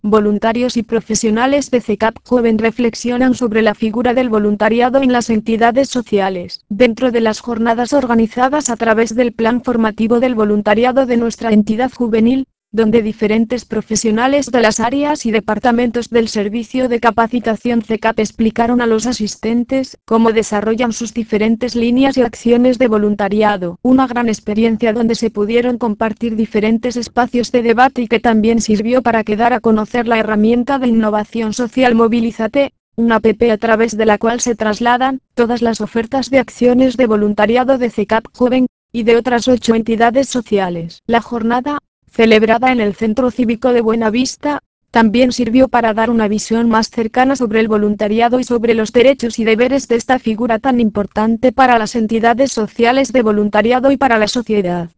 voluntarios y profesionales de CECAP Joven reflexionan sobre la figura del voluntariado en las entidades sociales. Dentro de las jornadas organizadas a través del plan formativo del voluntariado de nuestra entidad juvenil, donde diferentes profesionales de las áreas y departamentos del Servicio de Capacitación CECAP explicaron a los asistentes cómo desarrollan sus diferentes líneas y acciones de voluntariado. Una gran experiencia donde se pudieron compartir diferentes espacios de debate y que también sirvió para quedar a conocer la herramienta de innovación social Movilízate, una app a través de la cual se trasladan todas las ofertas de acciones de voluntariado de CECAP Joven y de otras 8 entidades sociales. La jornada, celebrada en el Centro Cívico de Buenavista, también sirvió para dar una visión más cercana sobre el voluntariado y sobre los derechos y deberes de esta figura tan importante para las entidades sociales de voluntariado y para la sociedad.